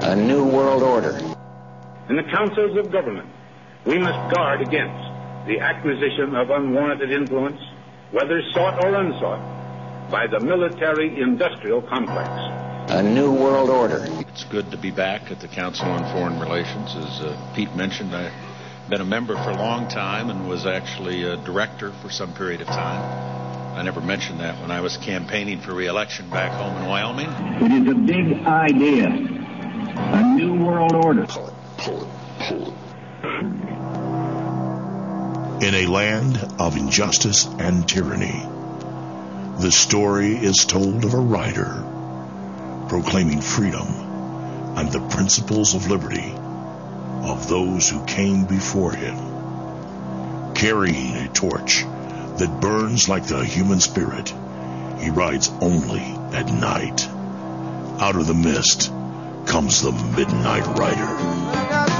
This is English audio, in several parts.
A new world order. In the councils of government, we must guard against the acquisition of unwarranted influence, whether sought or unsought, by the military-industrial complex. A new world order. It's good to be back at the Council on Foreign Relations. As Pete mentioned, I've been a member for a long time and was actually a director for some period of time. I never mentioned that when I was campaigning for re-election back home in Wyoming. It is a big idea. A new world order. Pull it. In a land of injustice and tyranny, the story is told of a writer proclaiming freedom and the principles of liberty of those who came before him. Carrying a torch that burns like the human spirit, he rides only at night. Out of the mist comes the Midnight Rider.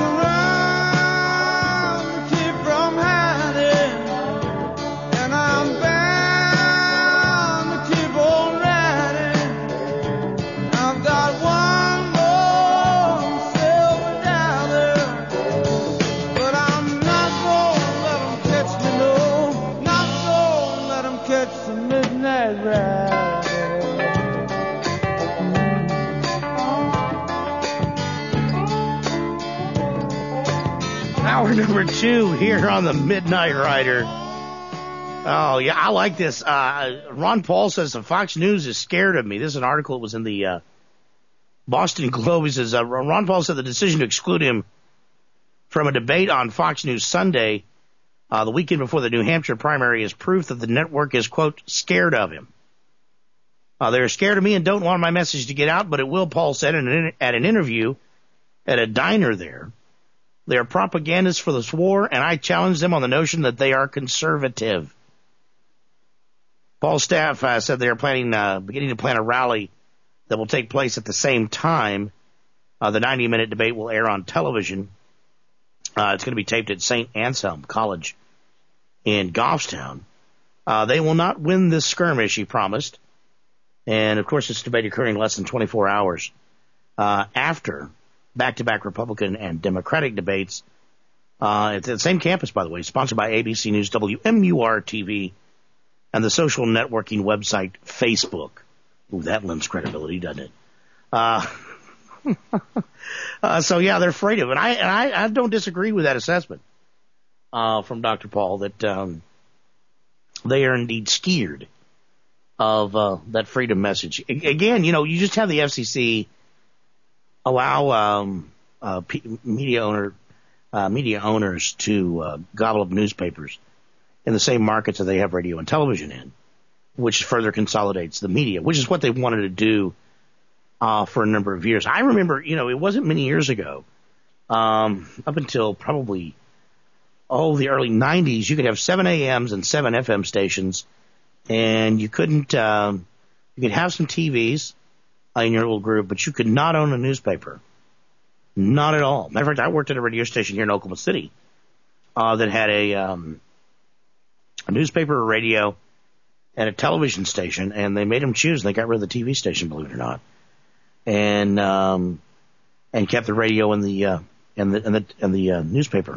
Hour number 2 here on the Midnight Rider. Oh, yeah, I like this. Ron Paul says the Fox News is scared of me. This is an article that was in the Boston Globe. He says, Ron Paul said the decision to exclude him from a debate on Fox News Sunday, the weekend before the New Hampshire primary, is proof that the network is, quote, scared of him. They're scared of me and don't want my message to get out, but it will, Paul said at an interview at a diner there. They are propagandists for this war, and I challenge them on the notion that they are conservative. Paul's staff said they are beginning to plan a rally that will take place at the same time. The 90-minute debate will air on television. It's going to be taped at St. Anselm College in Goffstown. They will not win this skirmish, he promised. And, of course, this debate occurring less than 24 hours after back-to-back Republican and Democratic debates. It's at the same campus, by the way, sponsored by ABC News, WMUR-TV, and the social networking website Facebook. Ooh, that lends credibility, doesn't it? So, yeah, they're afraid of it. I don't disagree with that assessment from Dr. Paul that they are indeed scared of that freedom message. Again, you just have the FCC allow media owners to gobble up newspapers in the same markets that they have radio and television in, which further consolidates the media, which is what they wanted to do for a number of years. I remember, it wasn't many years ago, up until probably the early 90s, you could have 7 AMs and 7 FM stations, and you couldn't you could have some TVs in your little group, but you could not own a newspaper. Not at all. Matter of fact, I worked at a radio station here in Oklahoma City that had a newspaper, a radio, and a television station, and they made them choose. They got rid of the TV station, believe it or not, and kept the radio and the newspaper.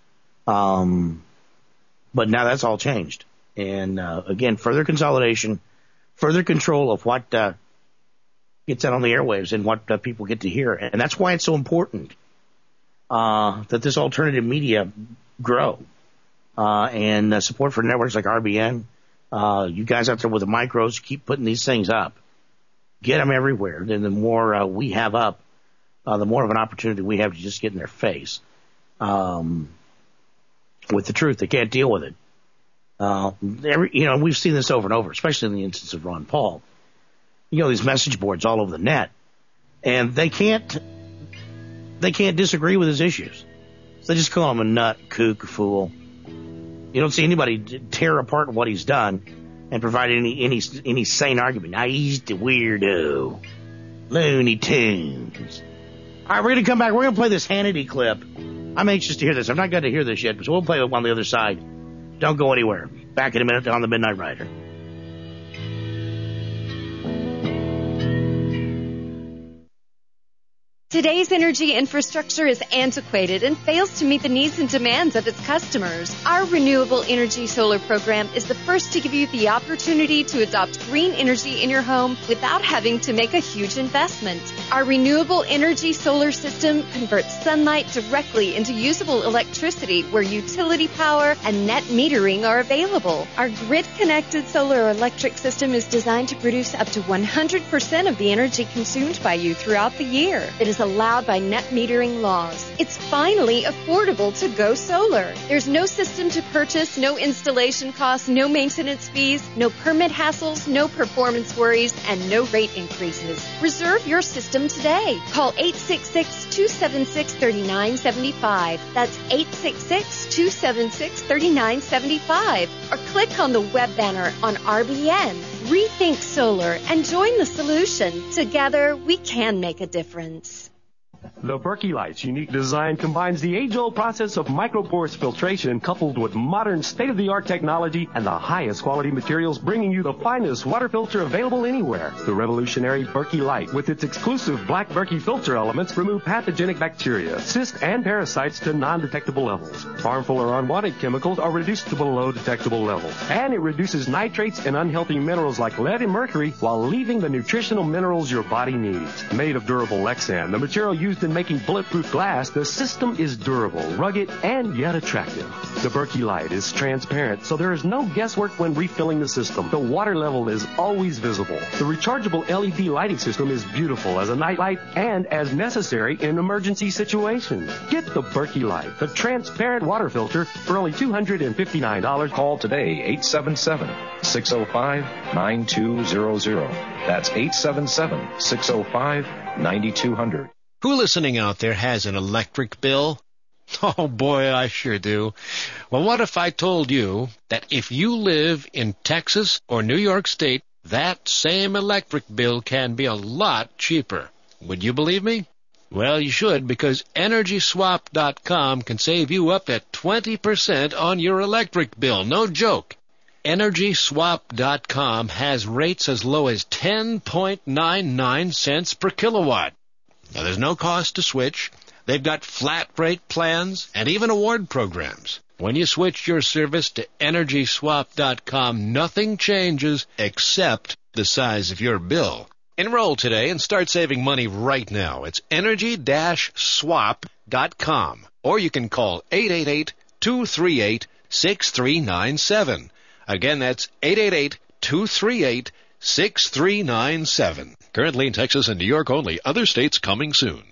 But now that's all changed, and again, further consolidation, further control of what gets out on the airwaves and what people get to hear. And that's why it's so important that this alternative media grow and support for networks like RBN. You guys out there with the micros, keep putting these things up. Get them everywhere. Then the more we have up, the more of an opportunity we have to just get in their face with the truth. They can't deal with it. We've seen this over and over, especially in the instance of Ron Paul. These message boards all over the net, and they can't disagree with his issues. So they just call him a nut, kook, a fool. You don't see anybody tear apart what he's done and provide any sane argument. Now he's the weirdo. Looney Tunes. All right, we're going to come back. We're going to play this Hannity clip. I'm anxious to hear this. I'm not going to hear this yet, but we'll play it on the other side. Don't go anywhere. Back in a minute on the Midnight Rider. Today's energy infrastructure is antiquated and fails to meet the needs and demands of its customers. Our Renewable Energy Solar program is the first to give you the opportunity to adopt green energy in your home without having to make a huge investment. Our Renewable Energy Solar system converts sunlight directly into usable electricity where utility power and net metering are available. Our grid-connected solar electric system is designed to produce up to 100% of the energy consumed by you throughout the year. It is allowed by net metering laws. It's finally affordable to go solar. There's no system to purchase, no installation costs, no maintenance fees, no permit hassles, no performance worries, and no rate increases. Reserve your system today. Call 866-276-3975. That's 866-276-3975. Or click on the web banner on RBN. Rethink solar and join the solution. Together, we can make a difference. The Berkey Light's unique design combines the age-old process of microporous filtration coupled with modern state-of-the-art technology and the highest quality materials, bringing you the finest water filter available anywhere. The revolutionary Berkey Light, with its exclusive black Berkey filter elements, remove pathogenic bacteria, cysts, and parasites to non-detectable levels. Harmful or unwanted chemicals are reduced to below detectable levels. And it reduces nitrates and unhealthy minerals like lead and mercury while leaving the nutritional minerals your body needs. Made of durable Lexan, the material used in making bulletproof glass, the system is durable, rugged, and yet attractive. The Berkey Light is transparent, so there is no guesswork when refilling the system. The water level is always visible. The rechargeable LED lighting system is beautiful as a night light and as necessary in emergency situations. Get the Berkey Light, the transparent water filter, for only $259. Call today, 877-605-9200. That's 877-605-9200. Who listening out there has an electric bill? Oh, boy, I sure do. Well, what if I told you that if you live in Texas or New York State, that same electric bill can be a lot cheaper? Would you believe me? Well, you should, because EnergySwap.com can save you up to 20% on your electric bill. No joke. EnergySwap.com has rates as low as 10.99 cents per kilowatt. Now, there's no cost to switch. They've got flat rate plans and even award programs. When you switch your service to EnergySwap.com, nothing changes except the size of your bill. Enroll today and start saving money right now. It's Energy-Swap.com. Or you can call 888-238-6397. Again, that's 888-238-6397. Currently in Texas and New York only. Other states coming soon.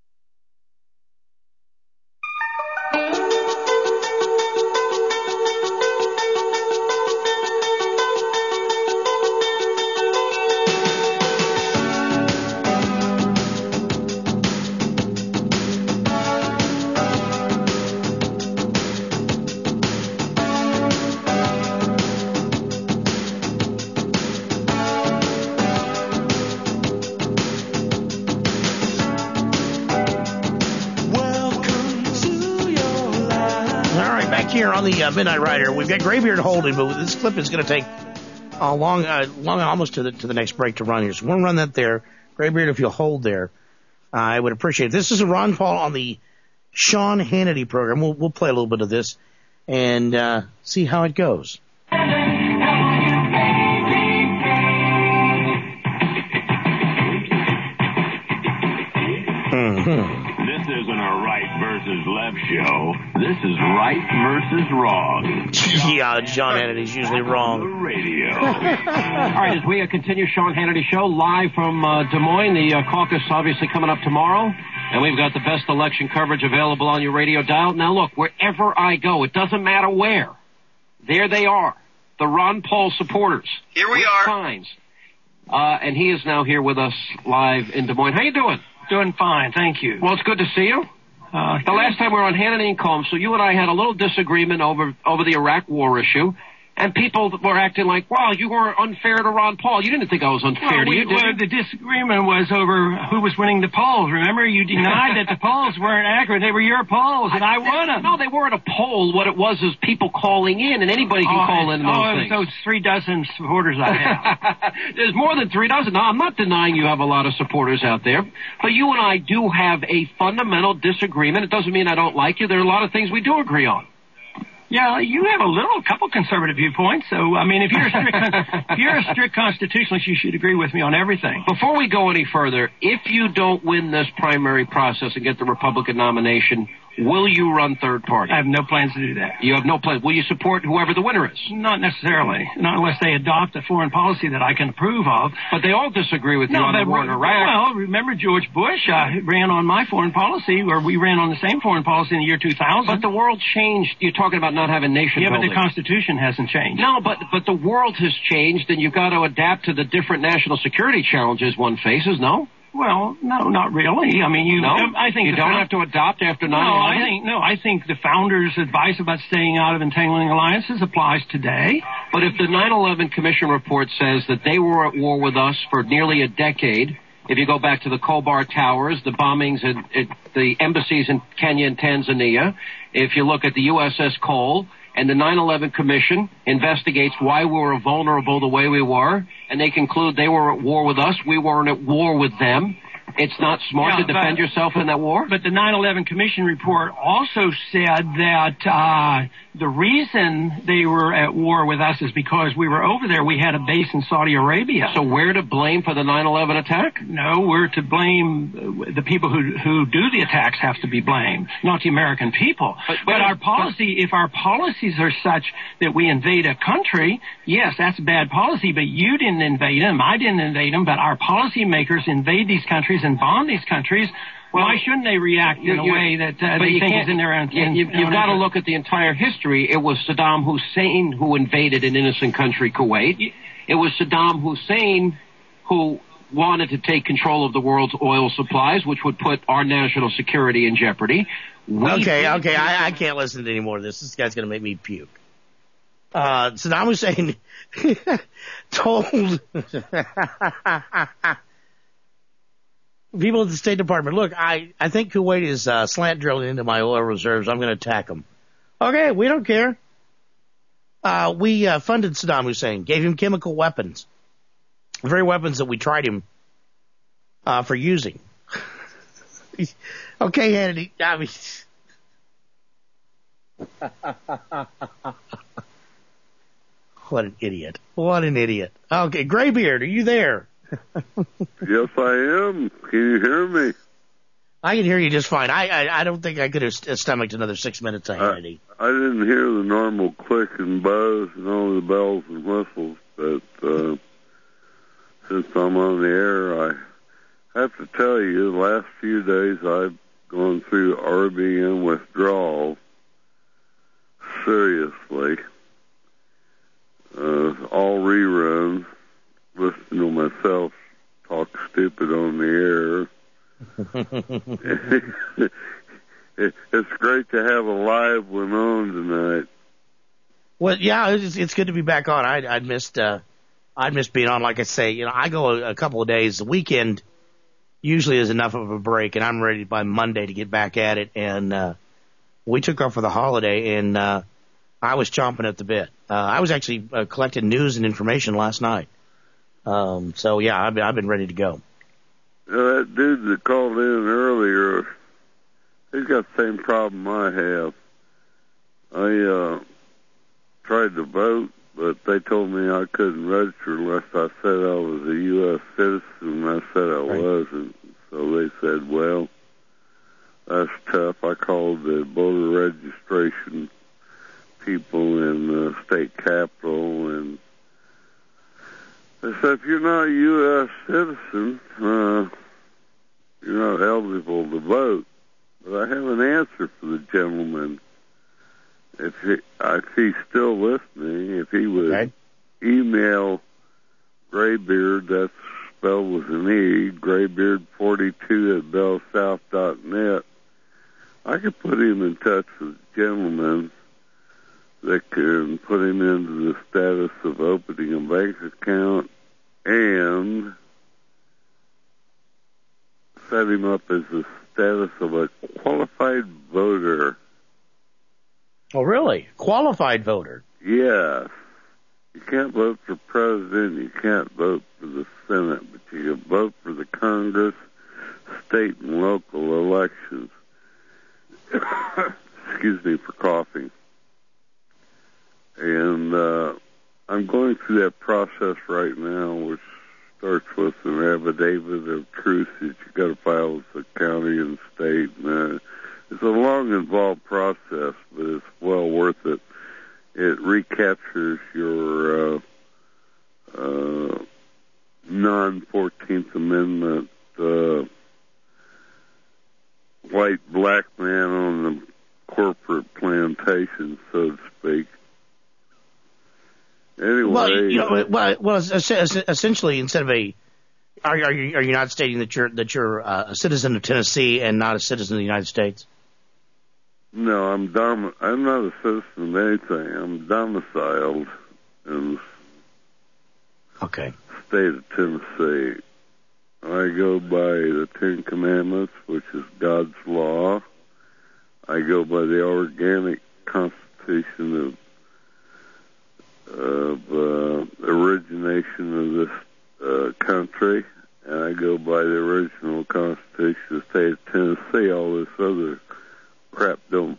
Here on the Midnight Rider, we've got Graybeard holding, but this clip is going to take long almost to the next break to run here. So we'll run that there. Graybeard, if you'll hold there, I would appreciate it. This is a Ron Paul on the Sean Hannity program. We'll play a little bit of this and see how it goes. This isn't a right versus left show. This is right versus wrong. Yeah, Sean Hannity's usually wrong. On the radio. All right, as we continue Sean Hannity Show live from Des Moines, the caucus obviously coming up tomorrow, and we've got the best election coverage available on your radio dial. Now, look, wherever I go, it doesn't matter where. There they are, the Ron Paul supporters. Here we are. Signs. And he is now here with us live in Des Moines. How you doing? Doing fine, thank you. Well, it's good to see you. The last time we were on Hannity and Combs, so you and I had a little disagreement over the Iraq war issue, And people were acting like, wow, you were unfair to Ron Paul. You didn't think I was unfair to you, did you? The disagreement was over who was winning the polls. Remember, you denied that the polls weren't accurate. They were your polls, and I won them. No, they weren't a poll. What it was is people calling in, and anybody can call in those things. Those 3 dozen supporters I have. There's more than 3 dozen. No, I'm not denying you have a lot of supporters out there. But you and I do have a fundamental disagreement. It doesn't mean I don't like you. There are a lot of things we do agree on. Yeah, you have a couple conservative viewpoints. So, I mean, if you're a strict constitutionalist, you should agree with me on everything. Before we go any further, if you don't win this primary process and get the Republican nomination, will you run third party? I have no plans to do that. You have no plans. Will you support whoever the winner is? Not necessarily. Not unless they adopt a foreign policy that I can approve of. But they all disagree with you on the war in Iraq. Well, remember George Bush ran on my foreign policy, or we ran on the same foreign policy in the year 2000. But the world changed. You're talking about not having nation building. Yeah, but the Constitution hasn't changed. No, but the world has changed, and you've got to adapt to the different national security challenges one faces, no? Well, no, not really. I mean, I think you don't have to adopt after 9/11. I think the founders' advice about staying out of entangling alliances applies today. But if the 9/11 Commission report says that they were at war with us for nearly a decade, if you go back to the Khobar Towers, the bombings at the embassies in Kenya and Tanzania, if you look at the USS Cole, and the 9/11 Commission investigates why we were vulnerable the way we were, and they conclude they were at war with us, we weren't at war with them. It's not smart to defend yourself in that war? But the 9/11 Commission report also said that the reason they were at war with us is because we were over there. We had a base in Saudi Arabia. So we're to blame for the 9/11 attack? No, we're to blame. The people who do the attacks have to be blamed, not the American people. But our policy, if our policies are such that we invade a country, yes, that's bad policy, but you didn't invade them. I didn't invade them, but our policymakers invade these countries and bomb these countries. Well, why shouldn't they react in a way that they think is in their own? You've got to look at the entire history. It was Saddam Hussein who invaded an innocent country, Kuwait. It was Saddam Hussein who wanted to take control of the world's oil supplies, which would put our national security in jeopardy. Okay, I can't listen to any more of this. This guy's going to make me puke. Saddam Hussein told people at the State Department, look, I think Kuwait is slant drilling into my oil reserves. I'm going to attack them. Okay, we don't care. We funded Saddam Hussein, gave him chemical weapons, the very weapons that we tried him for using. Okay, Hannity, I mean... What an idiot. What an idiot. Okay, Graybeard, are you there? Yes, I am. Can you hear me? I can hear you just fine. I don't think I could have stomached another 6 minutes of Hannity. I didn't hear the normal click and buzz and all the bells and whistles, but since I'm on the air, I have to tell you, the last few days I've gone through RBN withdrawal. Seriously. All reruns, listening to myself talk stupid on the air. It's great to have a live one on tonight. Well, yeah, it's good to be back on. I'd missed being on. Like I say, I go a couple of days. The weekend usually is enough of a break, and I'm ready by Monday to get back at it. And we took off for the holiday, and I was chomping at the bit. I was actually collecting news and information last night. So yeah, I've been ready to go. That dude that called in earlier, he's got the same problem I have. I tried to vote, but they told me I couldn't register unless I said I was a U.S. citizen, and I said I wasn't. So they said, well, that's tough. I called the voter registration people in the state capitol, and they said, if you're not a U.S. citizen, you're not eligible to vote. But I have an answer for the gentleman. If he's still listening, if he would email Graybeard, that's spelled with an E, Graybeard42@bellsouth.net, I could put him in touch with the gentleman that can put him into the status of opening a bank account and set him up as the status of a qualified voter. Oh, really? Qualified voter? Yes. You can't vote for president, you can't vote for the Senate, but you can vote for the Congress, state and local elections. Excuse me for coughing. And I'm going through that process right now, which starts with an affidavit of truth that you got to file with the county and state. And, it's a long, involved process, but it's well worth it. It recaptures your non-14th Amendment white black man on the corporate plantation, so to speak. Anyway, well, essentially, instead of are you not stating that you're a citizen of Tennessee and not a citizen of the United States? No, I'm not a citizen of anything. I'm domiciled in the state of Tennessee. I go by the Ten Commandments, which is God's law. I go by the organic constitution of origination of this country, and I go by the original constitution of the state of Tennessee. All this other crap don't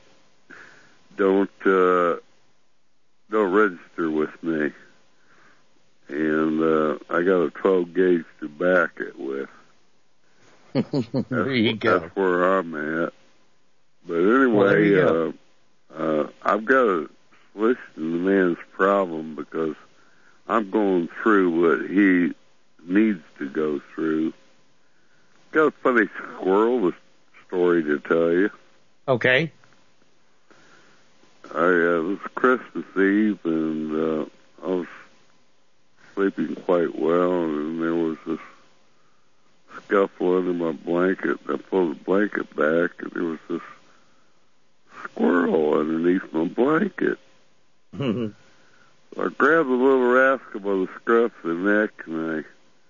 register with me. And I got a 12 gauge to back it with. There you go. That's where I'm at. But anyway, I've got a solution to the man's problem because I'm going through what he needs to go through. Got a funny squirrel story to tell you. Okay. It was Christmas Eve, and I was sleeping quite well, and there was this scuffle under my blanket. I pulled the blanket back, and there was this squirrel underneath my blanket. So I grabbed the little rascal by the scruff of the neck, and I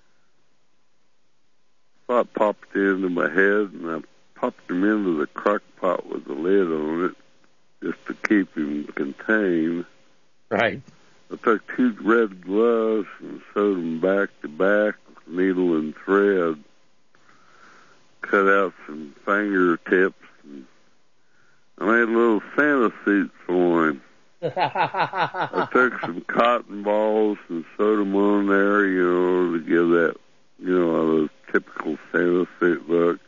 thought popped into my head, and I popped him into the crock pot with the lid on it just to keep him contained. Right. I took 2 red gloves and sewed them back to back with needle and thread, cut out some fingertips, and I made little Santa suits for him. I took some cotton balls and sewed them on there, to give that, the typical Santa suit look.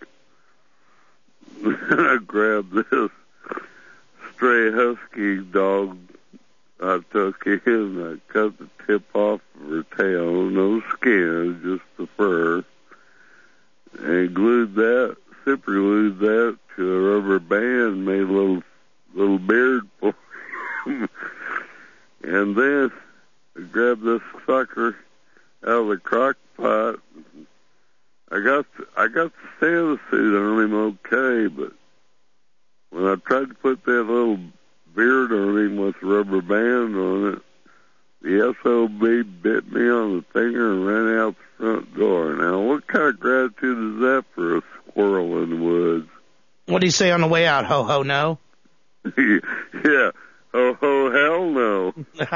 I grabbed this stray husky dog I took in, I cut the tip off of her tail, no skin, just the fur, and super glued that to a rubber band, made a little beard for him. And then I grabbed this sucker out of the crock pot. I got the Santa suit on him okay, but when I tried to put that little beard on him with a rubber band on it, the SOB bit me on the finger and ran out the front door. Now, what kind of gratitude is that for a squirrel in the woods? What did he say on the way out? Ho, ho, no? Yeah. Ho, ho, hell no.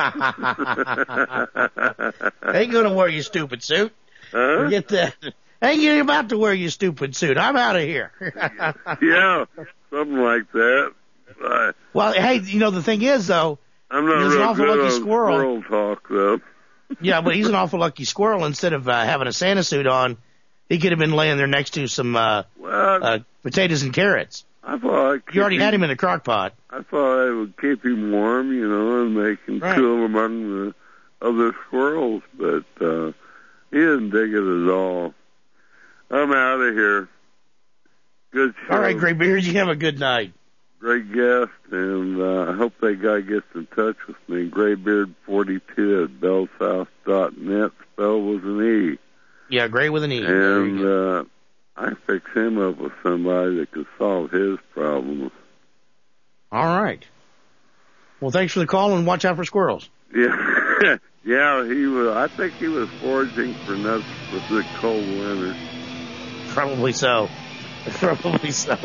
Ain't going to wear your stupid suit. Huh? Forget that. Ain't about to wear your stupid suit. I'm out of here. Yeah, something like that. Well, hey, the thing is, though, I'm not he's an awful good lucky on squirrel talk, though. Yeah, but he's an awful lucky squirrel. Instead of having a Santa suit on, he could have been laying there next to some potatoes and carrots. I thought you already had him in the crock pot. I thought I would keep him warm, and make him cool among the other squirrels, but he didn't dig it at all. I'm out of here. Good show. All right, Graybeard, you have a good night. Great guest, and I hope that guy gets in touch with me. Graybeard42 at bellsouth.net, spelled with an E. Yeah, Gray with an E. And I fix him up with somebody that could solve his problems. All right. Well, thanks for the call, and watch out for squirrels. Yeah, yeah, he was. I think he was foraging for nuts with the cold winter. Probably so. Probably so.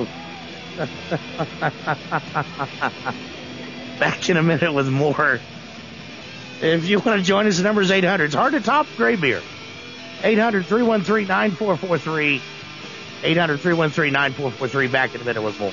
Back in a minute with more. If you want to join us, the number is 800. It's hard to top gray beer. 800-313-9443. 800-313-9443. Back in a minute with more.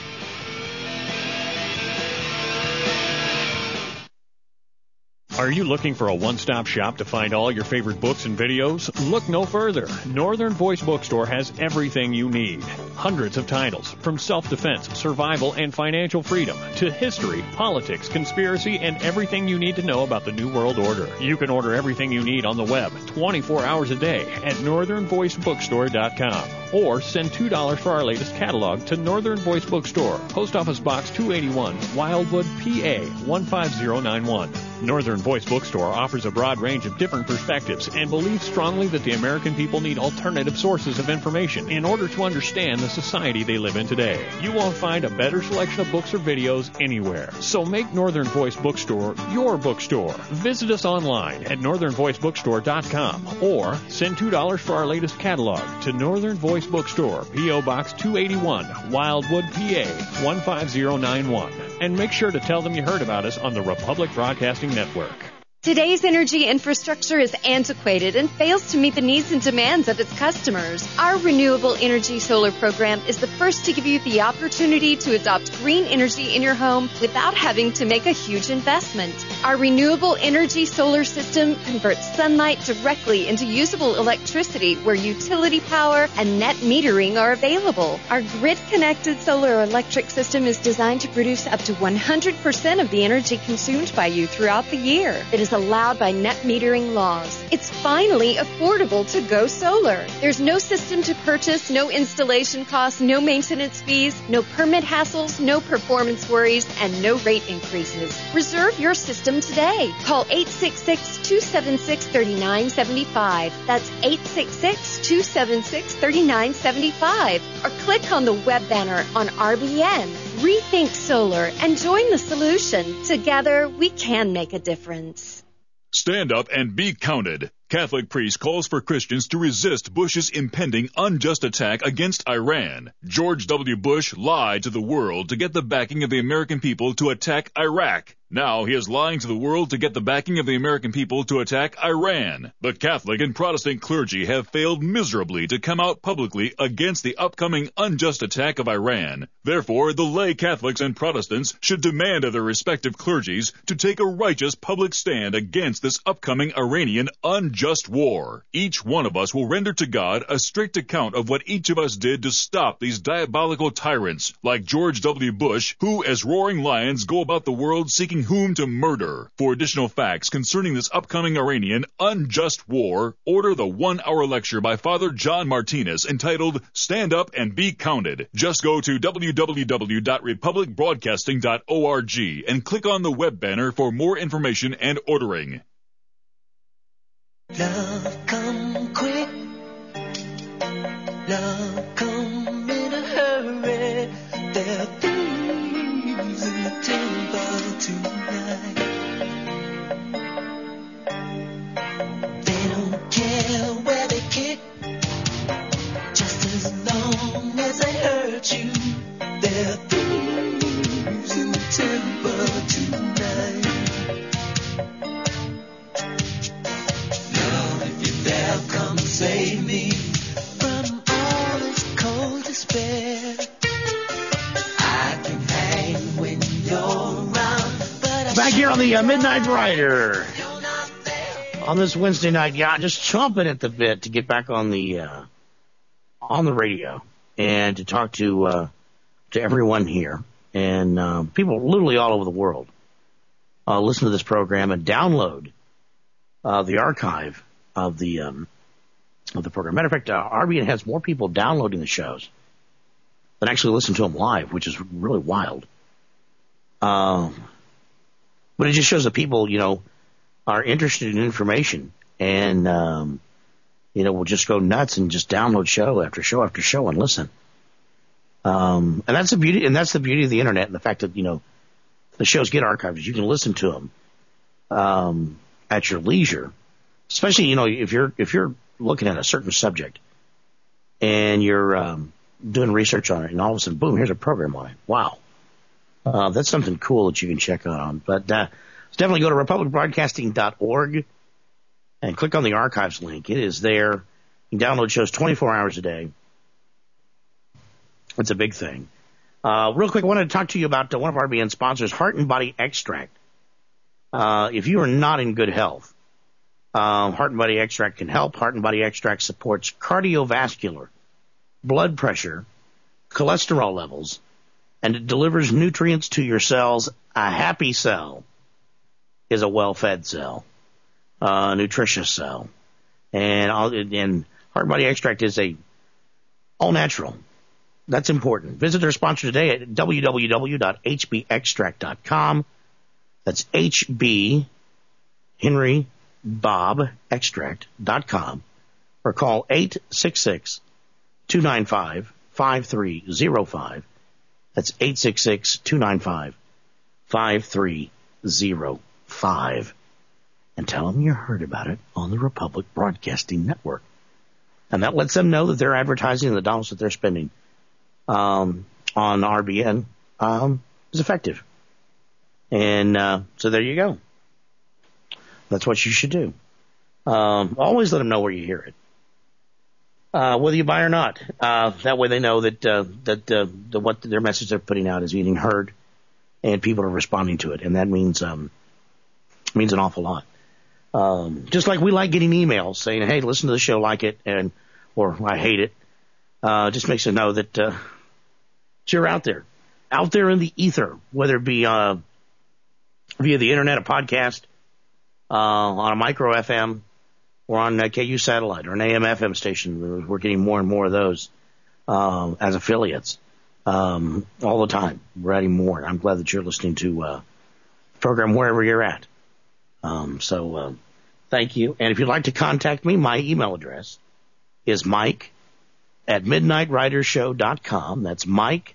Are you looking for a one-stop shop to find all your favorite books and videos? Look no further. Northern Voice Bookstore has everything you need. Hundreds of titles, from self-defense, survival, and financial freedom, to history, politics, conspiracy, and everything you need to know about the New World Order. You can order everything you need on the web 24 hours a day at northernvoicebookstore.com. Or send $2 for our latest catalog to Northern Voice Bookstore, Post Office Box 281, Wildwood, PA 15091. Northern Voice Bookstore offers a broad range of different perspectives and believes strongly that the American people need alternative sources of information in order to understand the society they live in today. You won't find a better selection of books or videos anywhere. So make Northern Voice Bookstore your bookstore. Visit us online at northernvoicebookstore.com or send $2 for our latest catalog to Northern Voice Bookstore, P.O. Box 281, Wildwood, PA 15091. And make sure to tell them you heard about us on the Republic Broadcasting Network. Today's energy infrastructure is antiquated and fails to meet the needs and demands of its customers. Our Renewable Energy Solar program is the first to give you the opportunity to adopt green energy in your home without having to make a huge investment. Our Renewable Energy Solar system converts sunlight directly into usable electricity where utility power and net metering are available. Our grid-connected solar electric system is designed to produce up to 100% of the energy consumed by you throughout the year. It is allowed by net metering laws. It's finally affordable to go solar. There's no system to purchase, no installation costs, no maintenance fees, no permit hassles, no performance worries, and no rate increases. Reserve your system today. Call 866-276-3975. That's 866-276-3975. Or click on the web banner on RBN. Rethink solar and join the solution. Together, we can make a difference. Stand up and be counted. Catholic priest calls for Christians to resist Bush's impending unjust attack against Iran. George W. Bush lied to the world to get the backing of the American people to attack Iraq. Now he is lying to the world to get the backing of the American people to attack Iran. The Catholic and Protestant clergy have failed miserably to come out publicly against the upcoming unjust attack of Iran. Therefore, the lay Catholics and Protestants should demand of their respective clergies to take a righteous public stand against this upcoming Iranian unjust war. Each one of us will render to God a strict account of what each of us did to stop these diabolical tyrants like George W. Bush, who as roaring lions go about the world seeking whom to murder. For additional facts concerning this upcoming Iranian unjust war, order the 1-hour lecture by Father John Martinez entitled Stand Up and Be Counted. Just go to www.republicbroadcasting.org and click on the web banner for more information and ordering. Love come quick, love come in a hurry, there are thieves in the temple tonight. They don't care where they kick, just as long as they hurt you. There are thieves in the temple tonight. Now come save me from all this cold despair. I can hang when you're around, but back here on the Midnight Rider on this Wednesday night. Yeah, just chomping at the bit to get back on the radio and to talk to everyone here and people literally all over the world. Listen to this program and download the archive of the program. Matter of fact, RBN has more people downloading the shows than actually listen to them live, which is really wild. But it just shows that people, are interested in information and, will just go nuts and just download show after show after show and listen. And that's the beauty of the internet and the fact that, The shows get archived. You can listen to them at your leisure, especially, if you're looking at a certain subject and you're doing research on it, and all of a sudden, boom, here's a program on it. Wow. That's something cool that you can check out on. But definitely go to republicbroadcasting.org and click on the archives link. It is there. You can download shows 24 hours a day. It's a big thing. Real quick, I wanted to talk to you about one of our RBN sponsors, Heart and Body Extract. If you are not in good health, Heart and Body Extract can help. Heart and Body Extract supports cardiovascular, blood pressure, cholesterol levels, and it delivers nutrients to your cells. A happy cell is a well-fed cell, a nutritious cell. And Heart and Body Extract is all natural. That's important. Visit their sponsor today at www.hbextract.com. That's HB Henry Bob Extract.com, or call 866-295-5305. That's 866-295-5305. And tell them you heard about it on the Republic Broadcasting Network. And that lets them know that their advertising, the dollars that they're spending on RBN is effective. And so there you go. That's what you should do. Always let them know where you hear it, whether you buy or not. That way they know that what their message they're putting out is being heard, and people are responding to it, and that means an awful lot. Just like we like getting emails saying, "Hey, listen to the show, like it," or "I hate it." Just makes it know that you're out there in the ether, whether it be via the internet, a podcast, on a micro FM, or on a KU satellite or an AM FM station. We're getting more and more of those as affiliates all the time. We're adding more. I'm glad that you're listening to the program wherever you're at. So thank you. And if you'd like to contact me, my email address is mike@midnightridershow.com. That's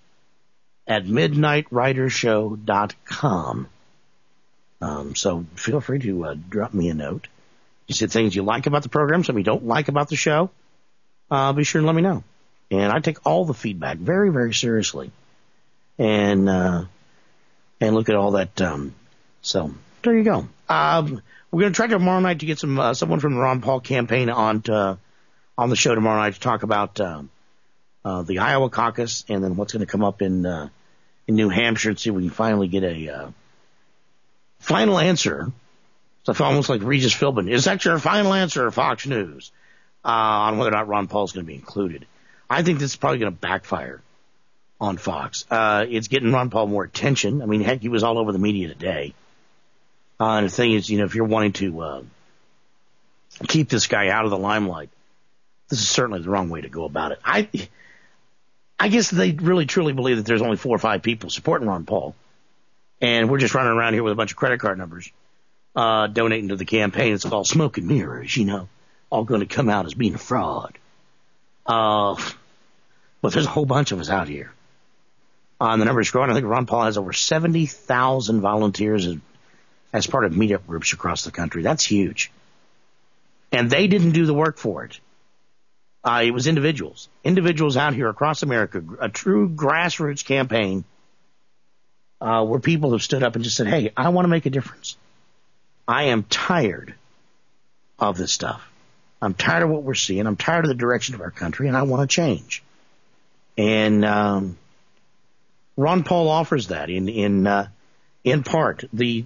mike@midnightridershow.com. So feel free to drop me a note. You said things you like about the program, something you don't like about the show. Be sure and let me know. And I take all the feedback very, very seriously. And look at all that. So there you go. We're going to try tomorrow night to get someone from the Ron Paul campaign on the show tomorrow night to talk about the Iowa caucus, and then what's going to come up in New Hampshire, and see if we can finally get a final answer. So I feel almost like Regis Philbin. Is that your final answer, Fox News, on whether or not Ron Paul's going to be included? I think this is probably going to backfire on Fox. It's getting Ron Paul more attention. I mean, heck, he was all over the media today. And the thing is, if you're wanting to keep this guy out of the limelight, this is certainly the wrong way to go about it. I guess they really truly believe that there's only 4 or 5 people supporting Ron Paul, and we're just running around here with a bunch of credit card numbers, donating to the campaign. It's all smoke and mirrors, all going to come out as being a fraud. But there's a whole bunch of us out here. And the number is growing. I think Ron Paul has over 70,000 volunteers as part of meetup groups across the country. That's huge. And they didn't do the work for it. It was individuals out here across America, a true grassroots campaign, where people have stood up and just said, hey, I want to make a difference. I am tired of this stuff. I'm tired of what we're seeing. I'm tired of the direction of our country, and I want to change. And Ron Paul offers that in part.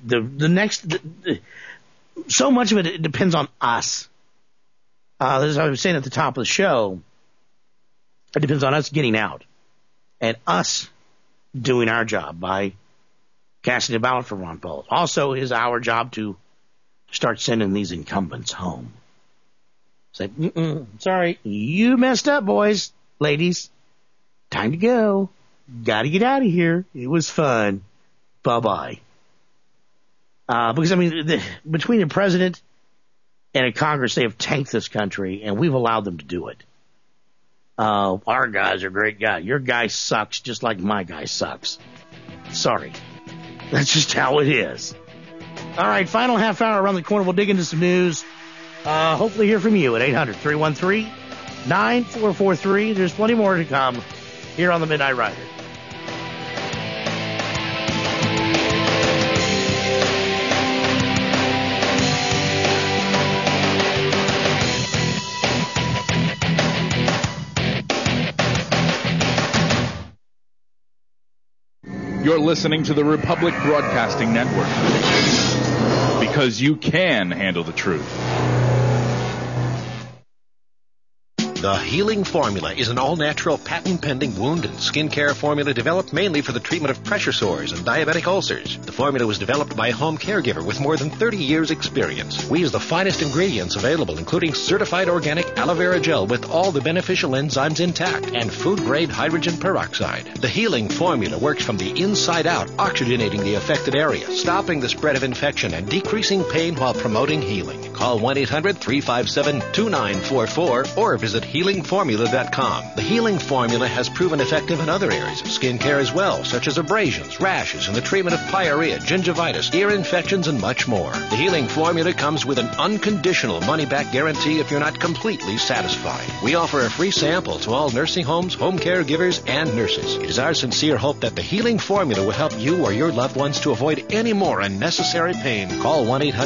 So much of it depends on us. As I was saying at the top of the show, it depends on us getting out and us doing our job by casting a ballot for Ron Paul. Also, it is our job to start sending these incumbents home. Say, sorry, you messed up, boys, ladies. Time to go. Got to get out of here. It was fun. Bye-bye. Because, between the president and a Congress, they have tanked this country, and we've allowed them to do it. Our guys are great guys. Your guy sucks just like my guy sucks. Sorry. That's just how it is. All right, final half hour around the corner. We'll dig into some news. Hopefully hear from you at 800-313-9443. There's plenty more to come here on the Midnight Rider. You're listening to the Republic Broadcasting Network, because you can handle the truth. The Healing Formula is an all-natural, patent-pending wound and skincare formula developed mainly for the treatment of pressure sores and diabetic ulcers. The formula was developed by a home caregiver with more than 30 years' experience. We use the finest ingredients available, including certified organic aloe vera gel with all the beneficial enzymes intact and food-grade hydrogen peroxide. The Healing Formula works from the inside out, oxygenating the affected area, stopping the spread of infection, and decreasing pain while promoting healing. Call 1-800-357-2944 or visit HealingFormula.com. The Healing Formula has proven effective in other areas of skincare as well, such as abrasions, rashes, and the treatment of pyorrhea, gingivitis, ear infections, and much more. The Healing Formula comes with an unconditional money-back guarantee if you're not completely satisfied. We offer a free sample to all nursing homes, home caregivers, and nurses. It is our sincere hope that the Healing Formula will help you or your loved ones to avoid any more unnecessary pain. Call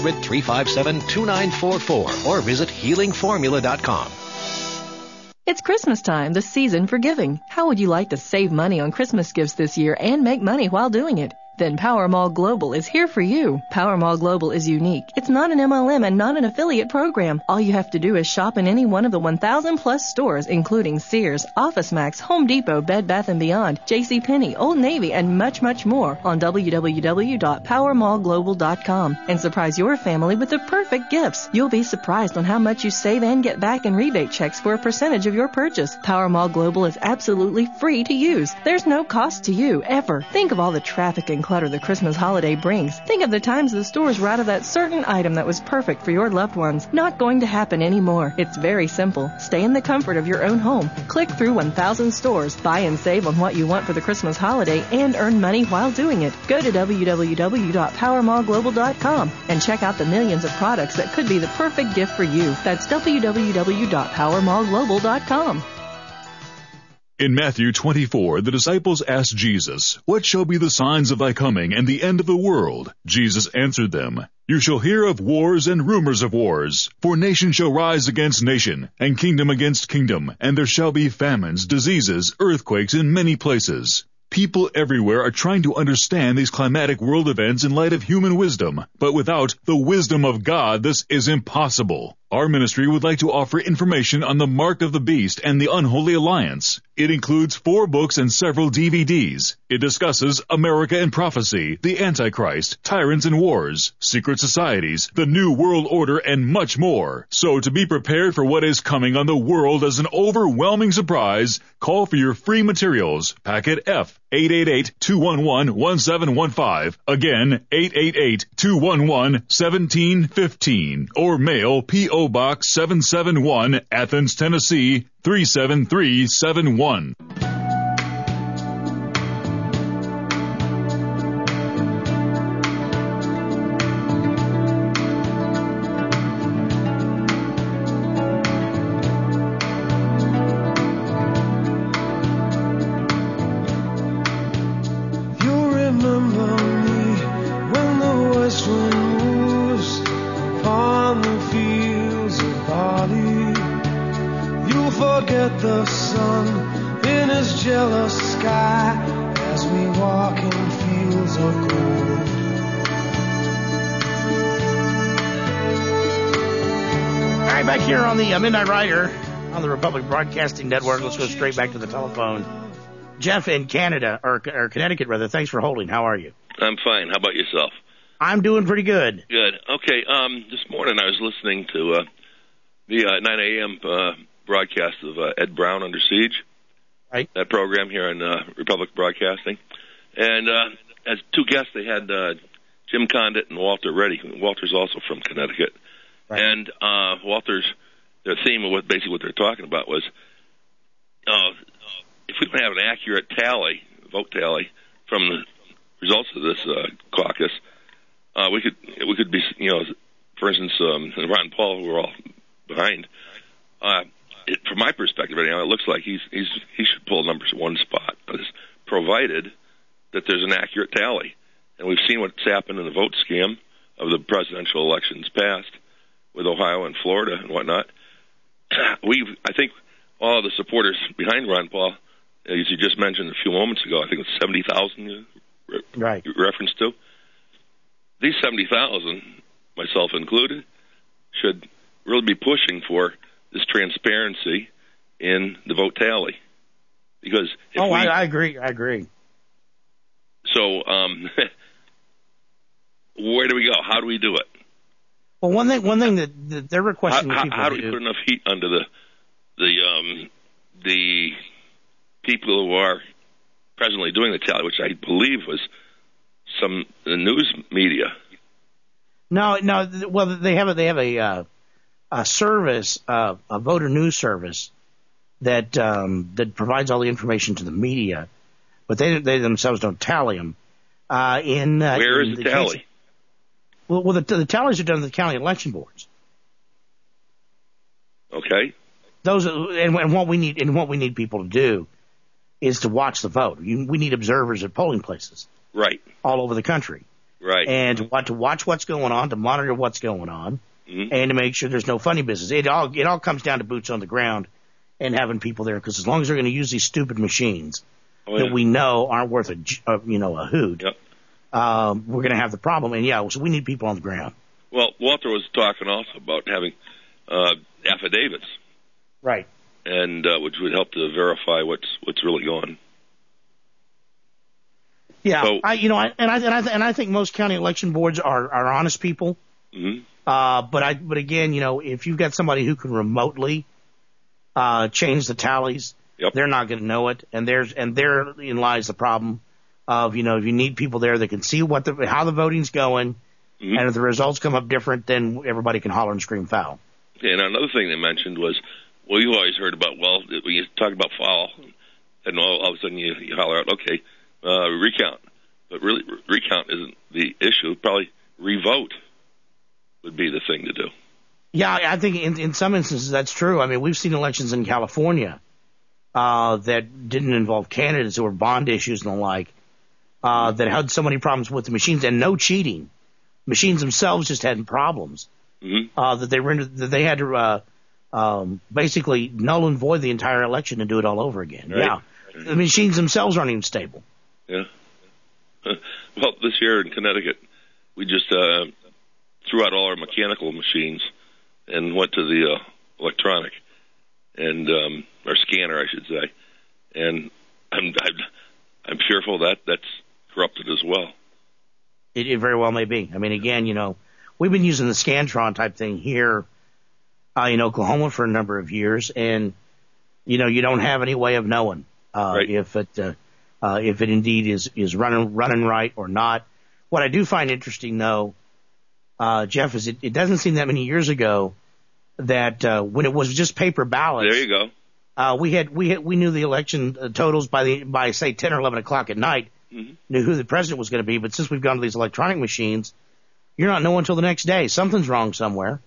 1-800-357-2944 or visit HealingFormula.com. It's Christmas time, the season for giving. How would you like to save money on Christmas gifts this year and make money while doing it? Then Powermall Global is here for you. Powermall Global is unique. It's not an MLM and not an affiliate program. All you have to do is shop in any one of the 1,000 plus stores, including Sears, OfficeMax, Home Depot, Bed Bath & Beyond, JCPenney, Old Navy, and much, much more on www.powermallglobal.com and surprise your family with the perfect gifts. You'll be surprised on how much you save and get back in rebate checks for a percentage of your purchase. Powermall Global is absolutely free to use. There's no cost to you, ever. Think of all the traffic and clutter the Christmas holiday brings. Think of the times the stores were out of that certain item that was perfect for your loved ones. Not going to happen anymore. It's very simple. Stay in the comfort of your own home. Click through 1,000 stores, buy and save on what you want for the Christmas holiday, and earn money while doing it. Go to www.powermallglobal.com and check out the millions of products that could be the perfect gift for you. That's www.powermallglobal.com. In Matthew 24, the disciples asked Jesus, "What shall be the signs of thy coming and the end of the world?" Jesus answered them, "You shall hear of wars and rumors of wars. For nation shall rise against nation, and kingdom against kingdom, and there shall be famines, diseases, earthquakes in many places." People everywhere are trying to understand these climatic world events in light of human wisdom, but without the wisdom of God, this is impossible. Our ministry would like to offer information on the Mark of the Beast and the Unholy Alliance. It includes 4 books and several DVDs. It discusses America and prophecy, the Antichrist, tyrants and wars, secret societies, the New World Order, and much more. So to be prepared for what is coming on the world as an overwhelming surprise, call for your free materials. Packet F, 888-211-1715. Again, 888-211-1715. Or mail P.O. Box 771, Athens, Tennessee, 37371. Midnight Rider on the Republic Broadcasting Network. Let's go straight back to the telephone. Jeff in Canada, or Connecticut rather, thanks for holding. How are you? I'm fine. How about yourself? I'm doing pretty good. Good. Okay, this morning I was listening to the 9 a.m. Broadcast of Ed Brown Under Siege. Right. That program here on Republic Broadcasting. And as 2 guests, they had Jim Condit and Walter Reddy. Walter's also from Connecticut. Right. And their theme of what they're talking about was, if we don't have an accurate vote tally from results of this caucus, we could be, for instance, Ron Paul, who we're all behind. From my perspective, anyhow, it looks like he should pull number one spot, provided that there's an accurate tally. And we've seen what's happened in the vote scam of the presidential elections past with Ohio and Florida and whatnot. I think all the supporters behind Ron Paul, as you just mentioned a few moments ago, I think it was 70,000 right. reference to. These 70,000, myself included, should really be pushing for this transparency in the vote tally. Because I agree. So where do we go? How do we do it? Well, one thing that they're requesting how do we put enough heat under the people who are presently doing the tally, which I believe was the news media. No. Well, they have a service, a voter news service that provides all the information to the media, but they themselves don't tally them. Where is the tally? Well, the tallies are done at the county election boards. Okay. And what we need people to do is to watch the vote. We need observers at polling places. Right. All over the country. Right. And to watch what's going on, to monitor what's going on, mm-hmm. and to make sure there's no funny business. It all comes down to boots on the ground and having people there, because as long as they're going to use these stupid machines that we know aren't worth a hoot, yep. We're going to have the problem. And so we need people on the ground. Well, Walter was talking also about having affidavits, right? And which would help to verify what's really going. Yeah, so, I think most county election boards are honest people. Mm-hmm. But again, if you've got somebody who can remotely change the tallies, yep. they're not going to know it, and therein lies the problem of if you need people there that can see how the voting's going, mm-hmm. and if the results come up different, then everybody can holler and scream foul. And another thing they mentioned was, well, you always heard about, when you talk about foul, and all of a sudden you holler out, okay, recount. But really, recount isn't the issue. Probably revote would be the thing to do. Yeah, I think in some instances that's true. I mean, we've seen elections in California that didn't involve candidates, who were bond issues and the like, that had so many problems with the machines, and no cheating. Machines themselves just had problems, mm-hmm. that they had to basically null and void the entire election and do it all over again. Right. Yeah, the machines themselves aren't even stable. Yeah. Well, this year in Connecticut, we just threw out all our mechanical machines and went to the electronic and our scanner, I should say. And I'm fearful that that's corrupted as well. It very well may be. I mean, again, we've been using the Scantron type thing here in Oklahoma for a number of years, and you don't have any way of knowing right. if it indeed is running right or not. What I do find interesting, though, Jeff, is it doesn't seem that many years ago that when it was just paper ballots. There you go. We knew the election totals by say 10 or 11 o'clock at night. Mm-hmm. Knew who the president was going to be, but since we've gone to these electronic machines, you're not knowing until the next day. Something's wrong somewhere.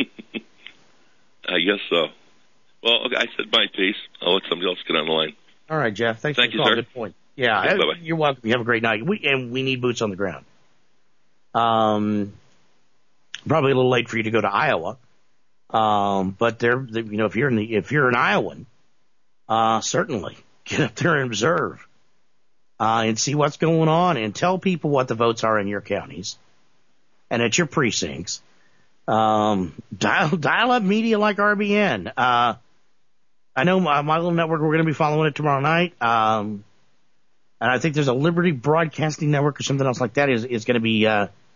I guess so. Well, okay, I said my piece. I'll let somebody else get on the line. All right, Jeff. Thank you, for the sir. Good point. Yeah, bye-bye. You're welcome. You have a great night. We need boots on the ground. Probably a little late for you to go to Iowa. But if you're an Iowan, certainly get up there and observe, and see what's going on, and tell people what the votes are in your counties and at your precincts. Dial up media like RBN. I know my little network, we're going to be following it tomorrow night. And I think there's a Liberty Broadcasting Network or something else like that is going to be,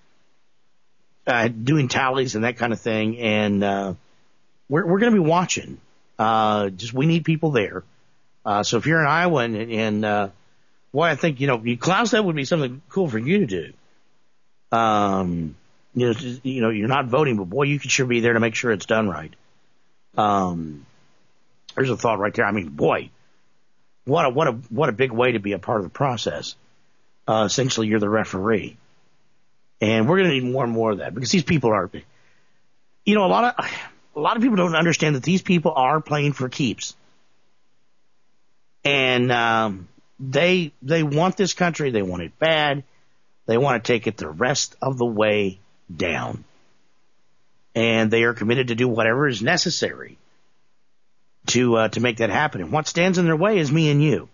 doing tallies and that kind of thing. And, we're going to be watching. We need people there. So if you're in Iowa and I think, Klaus, that would be something cool for you to do. You're not voting, but boy, you could sure be there to make sure it's done right. There's a thought right there. I mean, boy, what a big way to be a part of the process. Essentially, you're the referee. And we're going to need more and more of that because these people are, a lot of people don't understand that these people are playing for keeps. And they want this country. They want it bad. They want to take it the rest of the way down. And they are committed to do whatever is necessary to make that happen. And what stands in their way is me and you.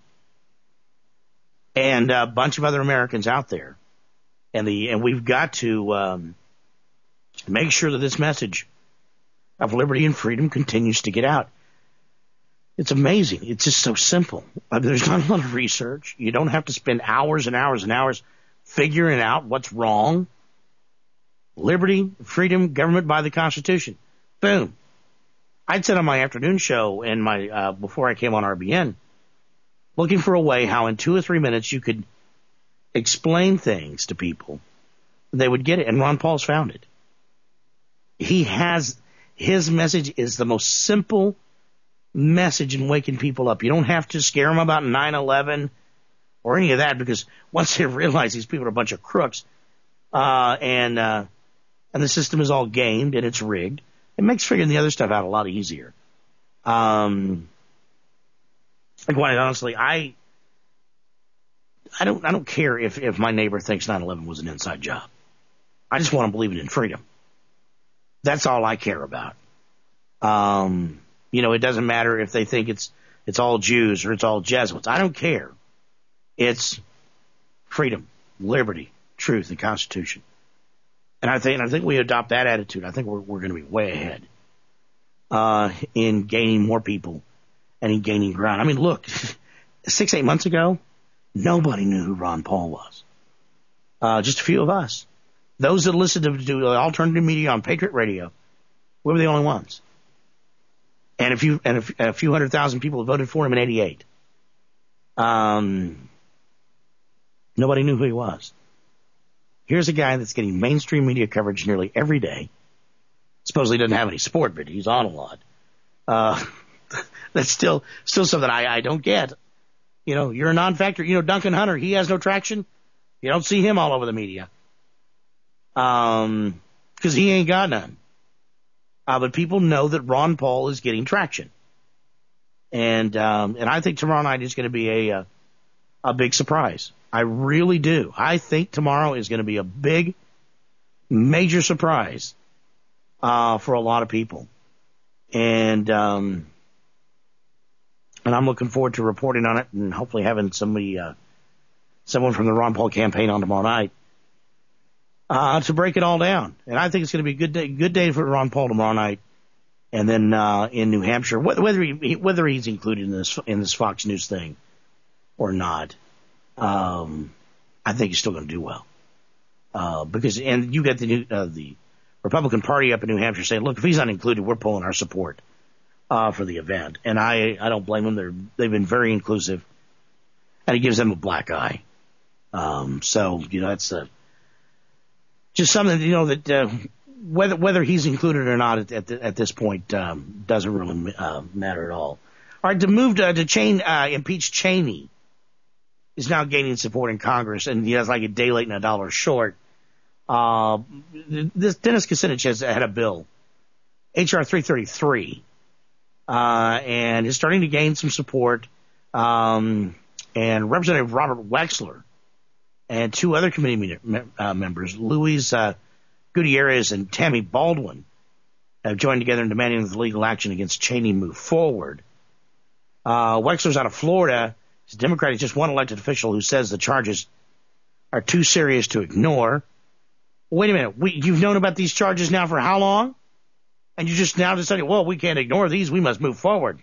And a bunch of other Americans out there. And we've got to make sure that this message of liberty and freedom continues to get out. It's amazing. It's just so simple. There's not a lot of research. You don't have to spend hours and hours and hours figuring out what's wrong. Liberty, freedom, government by the Constitution. Boom. I'd said on my afternoon show and my before I came on RBN, looking for a way how in 2 or 3 minutes you could explain things to people. They would get it, and Ron Paul's found it. His message is the most simple message in waking people up. You don't have to scare them about 9/11 or any of that, because once they realize these people are a bunch of crooks, and the system is all gamed and it's rigged, it makes figuring the other stuff out a lot easier. Quite honestly, I don't care if my neighbor thinks 9/11 was an inside job. I just want to believe in freedom. That's all I care about. It doesn't matter if they think it's all Jews or it's all Jesuits. I don't care. It's freedom, liberty, truth, and Constitution. And I think we adopt that attitude. I think we're going to be way ahead in gaining more people and in gaining ground. I mean, look, 6-8 months ago, nobody knew who Ron Paul was. Just a few of us. Those that listened to alternative media on Patriot Radio, we were the only ones. And a few 100,000 people voted for him in '88. Nobody knew who he was. Here's a guy that's getting mainstream media coverage nearly every day. Supposedly doesn't have any sport, but he's on a lot. That's still something I don't get. You're a non-factor. Duncan Hunter, he has no traction. You don't see him all over the media. Because he ain't got none. But people know that Ron Paul is getting traction. And I think tomorrow night is going to be a big surprise. I really do. I think tomorrow is going to be a big, major surprise for a lot of people. And I'm looking forward to reporting on it and hopefully having someone from the Ron Paul campaign on tomorrow night to break it all down. And I think it's going to be a good day for Ron Paul tomorrow night. And then in New Hampshire, whether he's included in this Fox News thing or not, I think he's still going to do well. Because you got the Republican Party up in New Hampshire saying, look, if he's not included, we're pulling our support for the event. And I don't blame them. They've been very inclusive, and it gives them a black eye. So that's just something that whether he's included or not at this point doesn't really matter at all. All right, to move to impeach Cheney is now gaining support in Congress, and he has like a day late and a dollar short. This Dennis Kucinich has had a bill, H.R. 333, and is starting to gain some support. And Representative Robert Wexler and 2 other committee members, Luis Gutierrez and Tammy Baldwin, have joined together in demanding that the legal action against Cheney move forward. Wexler's out of Florida. He's a Democrat. He's just one elected official who says the charges are too serious to ignore. Wait a minute. You've known about these charges now for how long? And you just now decided, well, we can't ignore these. We must move forward.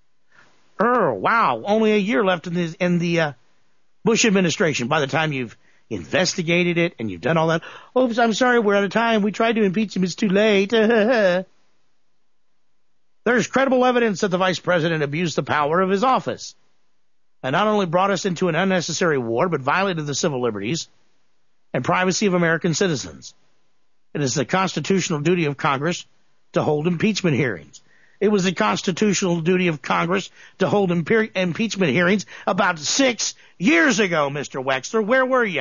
Wow. Only a year left in the Bush administration. By the time you've investigated it and you've done all that. Oops, I'm sorry. We're out of time. We tried to impeach him. It's too late. There's credible evidence that the vice president abused the power of his office and not only brought us into an unnecessary war, but violated the civil liberties and privacy of American citizens. It is the constitutional duty of Congress to hold impeachment hearings. It was the constitutional duty of Congress to hold impeachment hearings about 6 years ago, Mr. Wexler. Where were you?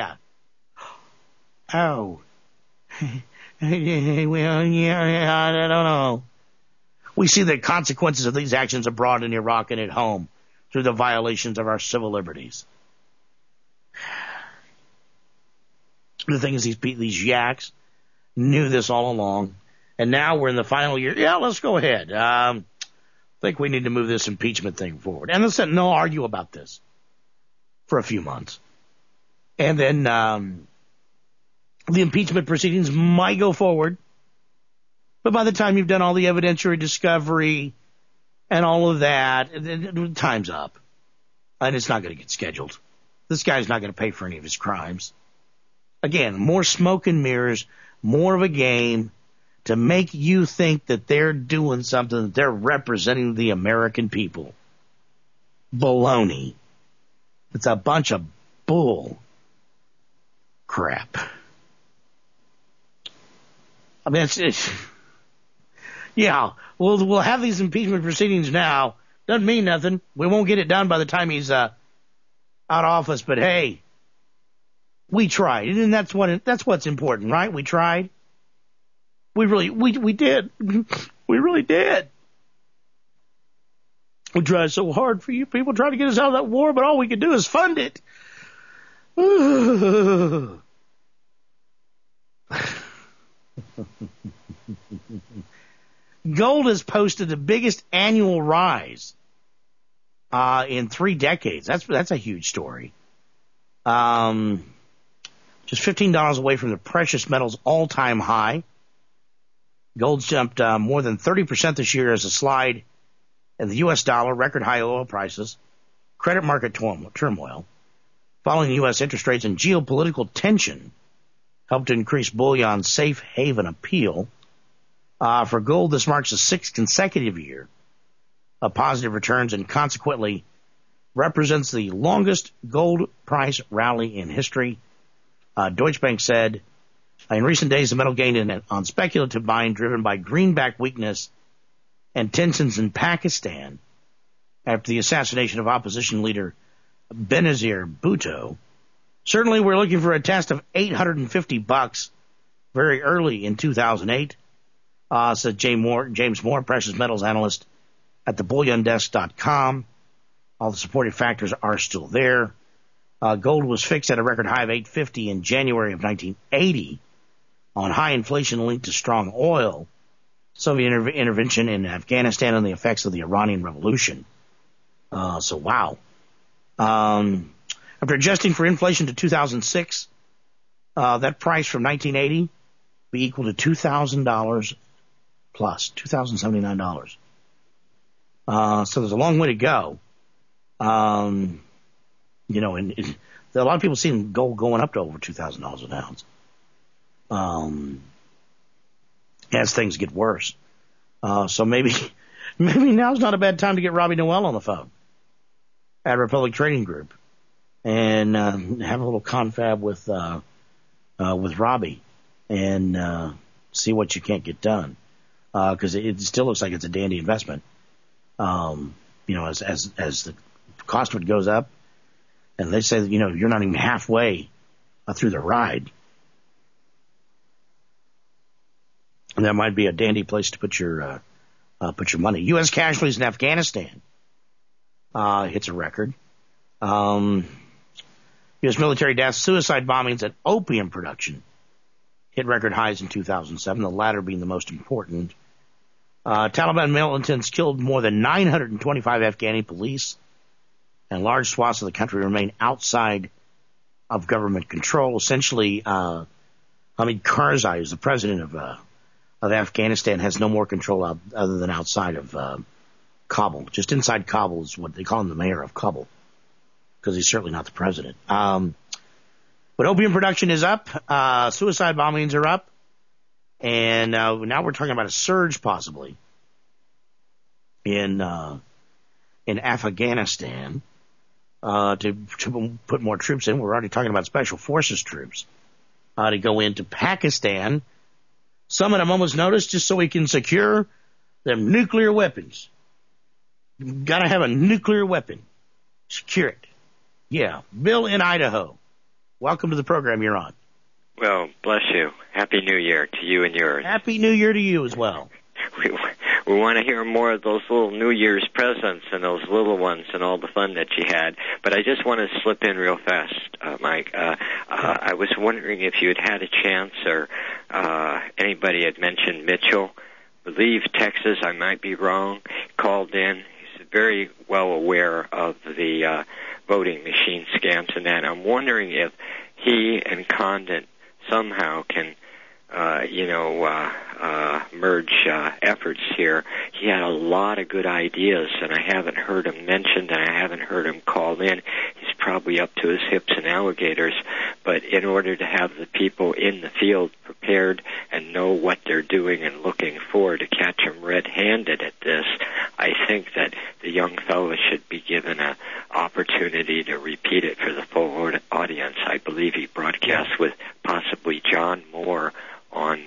Oh. Well, yeah, I don't know. We see the consequences of these actions abroad in Iraq and at home through the violations of our civil liberties. The thing is, these yaks knew this all along, and now we're in the final year. Yeah, let's go ahead. I think we need to move this impeachment thing forward. And let's no argue about this for a few months. And then the impeachment proceedings might go forward. But by the time you've done all the evidentiary discovery and all of that, time's up. And it's not going to get scheduled. This guy's not going to pay for any of his crimes. Again, more smoke and mirrors, more of a game to make you think that they're doing something, that they're representing the American people. Baloney. It's a bunch of bull crap. I mean, yeah, we'll have these impeachment proceedings now. Doesn't mean nothing. We won't get it done by the time he's out of office. But hey, we tried, and that's what's important, right? We tried. We did. We really did. We tried so hard for you people, trying to get us out of that war, but all we could do is fund it. Gold has posted the biggest annual rise in 3 decades. That's a huge story. Just $15 away from the precious metals all-time high. Gold's jumped more than 30% this year as a slide in the U.S. dollar, record high oil prices, credit market turmoil, following U.S. interest rates and geopolitical tension helped to increase bullion's safe haven appeal. For gold, this marks the 6th consecutive year of positive returns and consequently represents the longest gold price rally in history. Deutsche Bank said, in recent days, the metal gained on speculative buying driven by greenback weakness and tensions in Pakistan after the assassination of opposition leader Benazir Bhutto. Certainly, we're looking for a test of $850 very early in 2008, said James Moore, precious metals analyst at thebulliondesk.com. All the supporting factors are still there. Gold was fixed at a record high of $850 in January of 1980 on high inflation linked to strong oil, Soviet intervention in Afghanistan, and the effects of the Iranian Revolution. So, wow. After adjusting for inflation to 2006, that price from 1980 be equal to $2,000 plus, $2,079. So there's a long way to go. And a lot of people seen gold going up to over $2,000 an ounce. As things get worse. So maybe now's not a bad time to get Robbie Noel on the phone at Republic Trading Group and have a little confab with Robbie and see what you can't get done. Because it still looks like it's a dandy investment. As the cost of it goes up, and they say that, you're not even halfway through the ride. And that might be a dandy place to put your money. U.S. casualties in Afghanistan hits a record. U.S. military deaths, suicide bombings, and opium production hit record highs in 2007, the latter being the most important. Taliban militants killed more than 925 Afghani police, and large swaths of the country remain outside of government control. Essentially, Hamid Karzai, who's the president of Afghanistan, has no more control other than outside of Kabul. Just inside Kabul is what they call him, the mayor of Kabul, because he's certainly not the president. But opium production is up. Suicide bombings are up. And now we're talking about a surge possibly in Afghanistan to put more troops in. We're already talking about special forces troops to go into Pakistan. Some at a moment's notice just so we can secure Them nuclear weapons. You've got to have a nuclear weapon. Secure it. Yeah. Bill in Idaho. Welcome to the program you're on. Well, bless you. Happy New Year to you and yours. Happy New Year to you as well. We want to hear more of those little New Year's presents and those little ones and all the fun that you had. But I just want to slip in real fast, Mike. I was wondering if you had a chance or anybody had mentioned Mitchell. I believe Texas, I might be wrong, called in. He's very well aware of the voting machine scams and that. I'm wondering if he and Condon somehow can merge efforts here. He had a lot of good ideas, and I haven't heard him mentioned, and I haven't heard him called in. He's probably up to his hips in alligators, but in order to have the people in the field prepared and know what they're doing and looking for to catch him red-handed at this, I think that the young fellow should be given an opportunity to repeat it for the full audience. I believe he broadcast with possibly John Moore on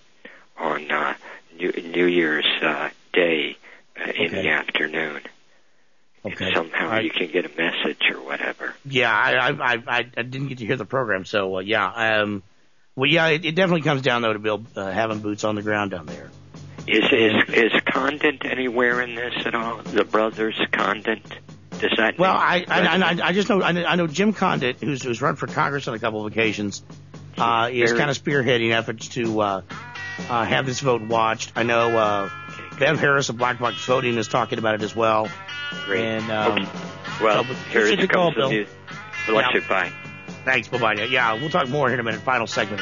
New Year's Day in the afternoon. Okay. If somehow you can get a message or whatever. Yeah, I didn't get to hear the program, so it definitely comes down though to Bill having boots on the ground down there. Is Condon anywhere in this at all? The brothers Condon? Does that? Well, I just know I know Jim Condon, who's run for Congress on a couple of occasions, is kind of spearheading efforts to have this vote watched. I know Bev Harris of Black Box Voting is talking about it as well. Great. And, well, here it comes Bill. with you. Bless you. Bye. Thanks. Bye-bye. Yeah, we'll talk more here in a minute. Final segment.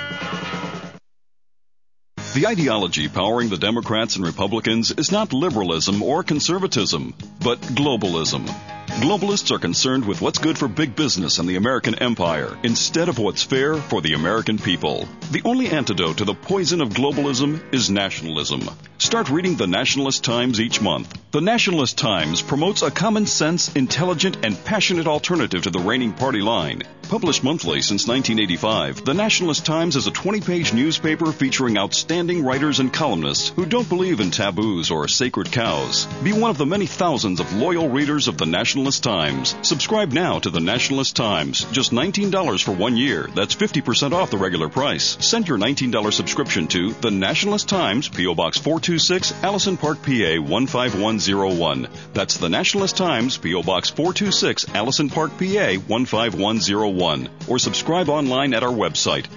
The ideology powering the Democrats and Republicans is not liberalism or conservatism, but globalism. Globalists are concerned with what's good for big business and the American empire instead of what's fair for the American people. The only antidote to the poison of globalism is nationalism. Start reading the Nationalist Times each month. The Nationalist Times promotes a common sense, intelligent, and passionate alternative to the reigning party line. Published monthly since 1985, the Nationalist Times is a 20-page newspaper featuring outstanding writers and columnists who don't believe in taboos or sacred cows. Be one of the many thousands of loyal readers of the Nationalist Times. Subscribe now to the Nationalist Times. Just $19 for 1 year. That's 50% off the regular price. Send your $19 subscription to the Nationalist Times, P.O. Box 426, Allison Park, PA 15101. That's the Nationalist Times, P.O. Box 426, Allison Park, PA 15101. Or subscribe online at our website,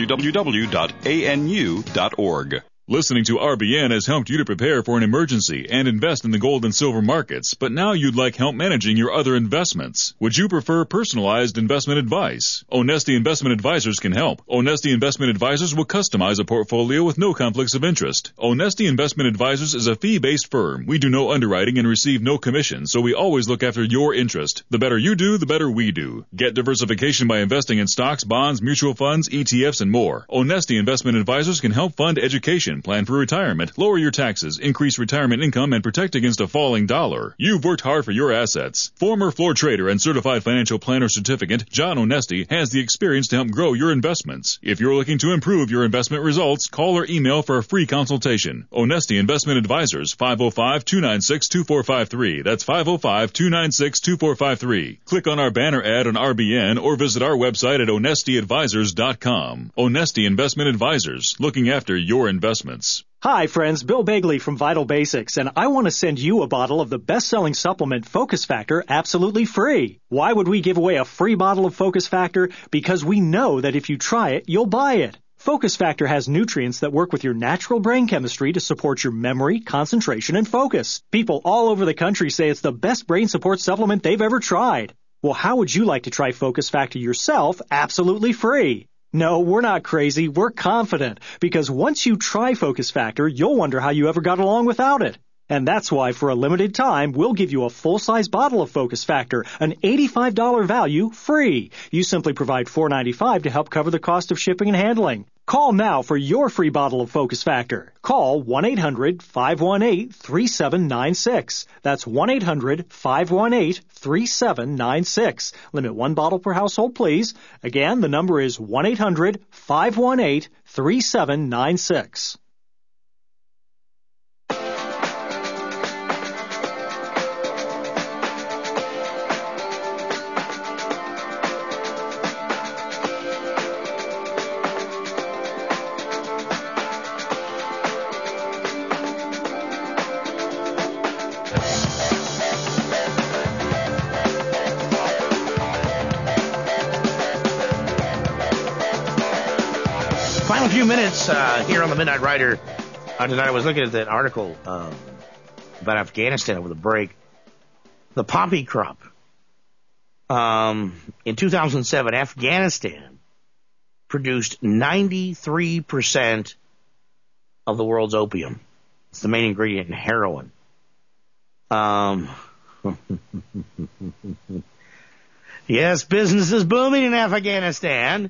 www.anu.org. Listening to RBN has helped you to prepare for an emergency and invest in the gold and silver markets, but now you'd like help managing your other investments. Would you prefer personalized investment advice? Onesti Investment Advisors can help. Onesti Investment Advisors will customize a portfolio with no conflicts of interest. Onesti Investment Advisors is a fee-based firm. We do no underwriting and receive no commission, so we always look after your interest. The better you do, the better we do. Get diversification by investing in stocks, bonds, mutual funds, ETFs, and more. Onesti Investment Advisors can help fund education, plan for retirement, lower your taxes, increase retirement income, and protect against a falling dollar. You've worked hard for your assets. Former floor trader and certified financial planner certificate, John Onesti, has the experience to help grow your investments. If you're looking to improve your investment results, call or email for a free consultation. Onesti Investment Advisors, 505-296-2453. That's 505-296-2453. Click on our banner ad on RBN or visit our website at onestiadvisors.com. Onesti Investment Advisors, looking after your investments. Hi, friends. Bill Bagley from Vital Basics, and I want to send you a bottle of the best-selling supplement Focus Factor absolutely free. Why would we give away a free bottle of Focus Factor? Because we know that if you try it, you'll buy it. Focus Factor has nutrients that work with your natural brain chemistry to support your memory, concentration, and focus. People all over the country say it's the best brain support supplement they've ever tried. Well, how would you like to try Focus Factor yourself absolutely free? No, we're not crazy. We're confident. Because once you try Focus Factor, you'll wonder how you ever got along without it. And that's why, for a limited time, we'll give you a full-size bottle of Focus Factor, an $85 value, free. You simply provide $4.95 to help cover the cost of shipping and handling. Call now for your free bottle of Focus Factor. Call 1-800-518-3796. That's 1-800-518-3796. Limit one bottle per household, please. Again, the number is 1-800-518-3796. few minutes here on the Midnight Rider. Tonight I was looking at that article about Afghanistan over the break. The poppy crop. In 2007, Afghanistan produced 93% of the world's opium. It's the main ingredient in heroin. Yes, business is booming in Afghanistan.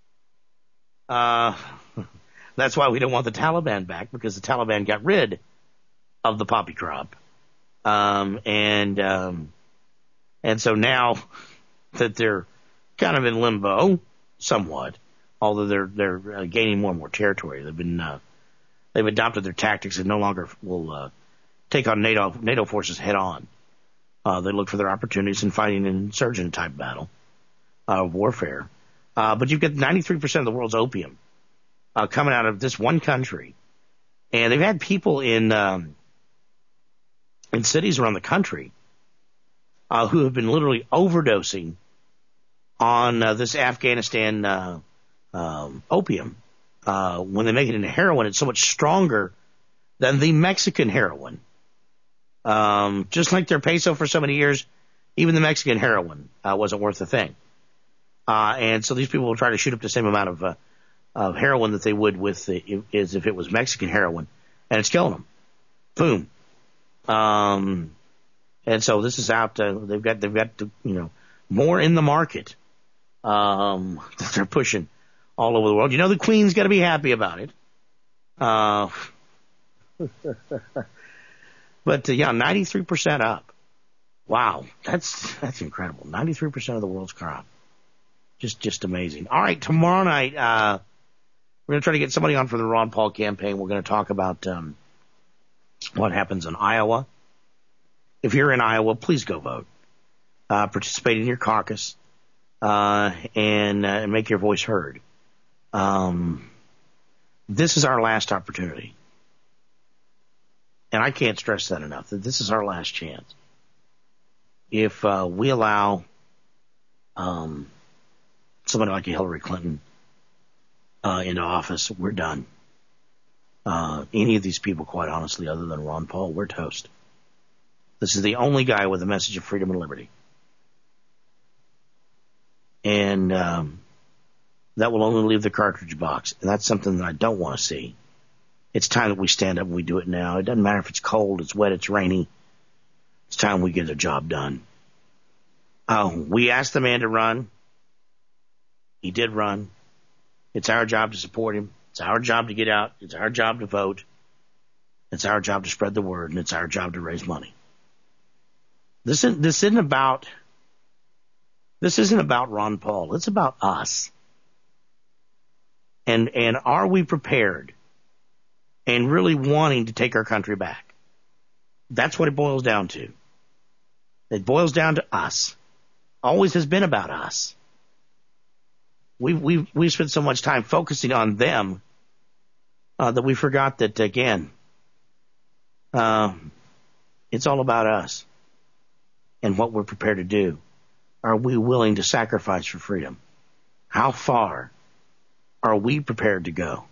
That's why we don't want the Taliban back, because the Taliban got rid of the poppy crop. And so now that they're kind of in limbo, somewhat, although they're gaining more and more territory. They've adopted their tactics and no longer will take on NATO forces head on. They look for their opportunities in fighting an insurgent type battle, warfare. But you've got 93% of the world's opium coming out of this one country, and they've had people in cities around the country who have been literally overdosing on this Afghanistan opium. When they make it into heroin, it's so much stronger than the Mexican heroin. Just like their peso for so many years, even the Mexican heroin wasn't worth a thing. And so these people will try to shoot up the same amount of heroin that they would with as if it was Mexican heroin, and it's killing them. Boom. And so this is out. They've got more in the market that they're pushing all over the world. You know, the Queen's got to be happy about it. But 93% up. Wow, that's incredible. 93% of the world's crop. Just amazing. All right, tomorrow night we're going to try to get somebody on for the Ron Paul campaign. We're going to talk about what happens in Iowa. If you're in Iowa, please go vote. Participate in your caucus and make your voice heard. This is our last opportunity. And I can't stress that enough, that this is our last chance. If we allow somebody like Hillary Clinton into office, we're done. Any of these people, quite honestly, other than Ron Paul, we're toast. This is the only guy with a message of freedom and liberty. And that will only leave the cartridge box. And that's something that I don't want to see. It's time that we stand up and we do it now. It doesn't matter if it's cold, it's wet, it's rainy. It's time we get the job done. We asked the man to run. He did run. It's our job to support him. It's our job to get out. It's our job to vote. It's our job to spread the word, and it's our job to raise money. This isn't about Ron Paul. It's about us. And are we prepared and really wanting to take our country back? That's what it boils down to. It boils down to us. Always has been about us. We've spent so much time focusing on them that we forgot that, again, it's all about us and what we're prepared to do. Are we willing to sacrifice for freedom? How far are we prepared to go?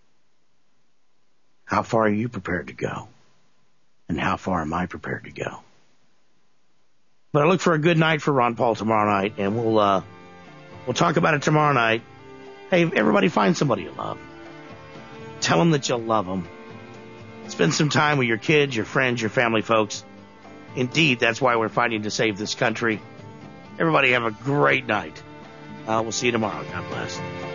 How far are you prepared to go? And how far am I prepared to go? But I look for a good night for Ron Paul tomorrow night, and we'll talk about it tomorrow night. Hey, everybody, find somebody you love. Tell them that you'll love them. Spend some time with your kids, your friends, your family, folks. Indeed, that's why we're fighting to save this country. Everybody have a great night. We'll see you tomorrow. God bless.